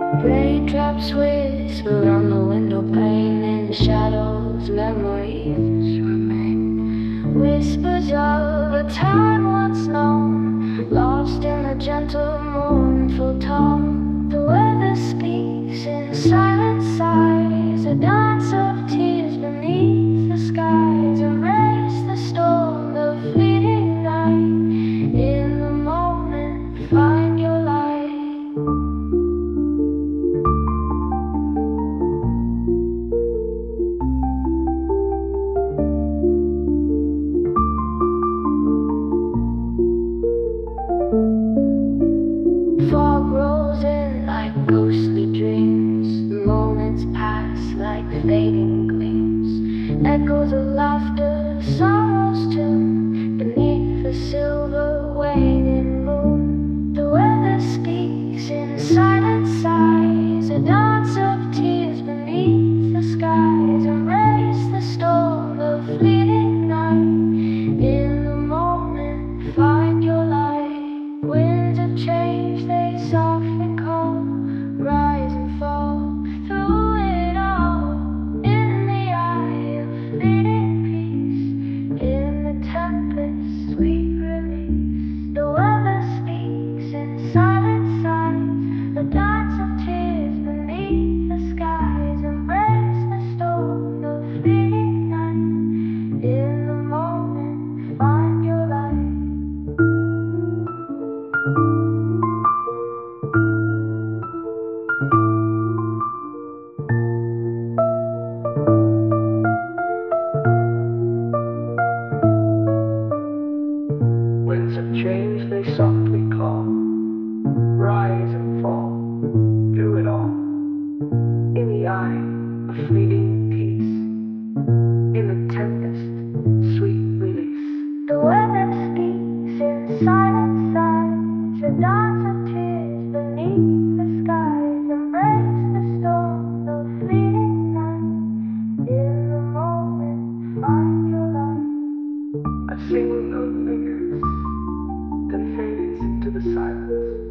Raindrops whisper on the window pane, in the shadows memories remain. Whispers of a time once known, lost in the gentle mournful tone. The weather speaks in silent sighs, a dance of tears beneath the skies. Embrace the storm, the fleeting night. In the moment, find your light. Fog rolls in like ghostly dreams. The moments pass like fading gleams. Echoes of laughter, sorrow's tune, beneath the silver waning moon. The weather speaks in silent sighs, a dance of tears beneath the skies. Embrace the storm, the fleeting night. In the moment, find your light. Winds of change, they softly call, rise and fall through it all. In the eye of fleeting peace, in the tempest, sweet release. The weather speaks in silent signs, a dance of tears beneath the skies. Embrace the storm, the fleeting night. In the moment, find your light. Winds of change, they softly call, rise and fall through it all. In the eye of fleeting peace, in the tempest, sweet release. The weather speaks in silent signs, a dance of tears beneath the skies. Embrace the storm, the fleeting night. In the moment, find your light. A single note lingers, then fades into the silence.